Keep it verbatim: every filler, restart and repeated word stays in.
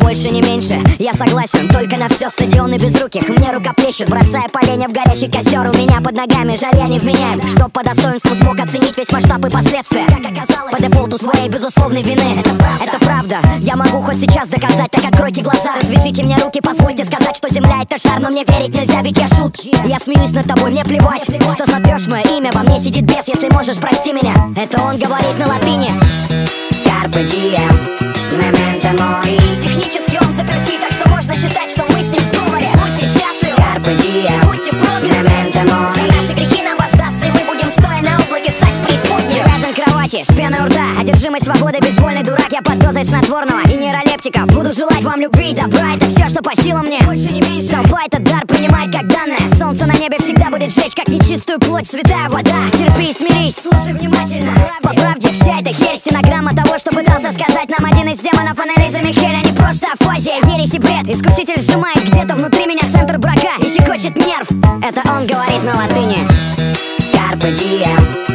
больше, не меньше. Я согласен, только на все стадионы безруких. Мне рука плещут, бросая поленья в горящий костер. У меня под ногами жаря невменяем, чтоб по достоинству смог оценить весь масштаб и последствия. Как оказалось, по дефолту своей безусловной вины. Это правда, это правда. Я могу хоть сейчас доказать, так откройте глаза, развяжите мне руки, позвольте сказать, что земля это шар. Но мне верить нельзя, ведь я шут. Я смеюсь над тобой, мне плевать, что сотрешь мое имя. Во мне сидит бес, если можешь, прости меня. Это он говорит на латыни. Carpe diem, memento mori. Технически он заперти, так что можно считать, что мы с ним в сговоре. Будьте счастливы, Carpe diem, будьте прокляты. memento За mori. наши грехи нам воздастся, и мы будем стоя на облаке ссать в преисподнюю. Привязан к кровати, с пеной у рта, одержимость свободы, безвольный дурак. Я под дозой снотворного и нейролептика. Буду желать вам любви, добра, это все, что по силам мне. Больше не меньше. Толпа этот дар принимает как данное. Солнце на небе всегда будет жечь, как нечистую плоть святая вода. Терпи и смирись, слушай внимательно. По правде вся эта херь, стенограмма того, что пытался сказать нам один из демонов. Анализа Михеля, не просто афазия, ересь и бред. Искуситель сжимает где-то внутри меня центр брака и щекочет нерв. Это он говорит на латыни. Carpe diem.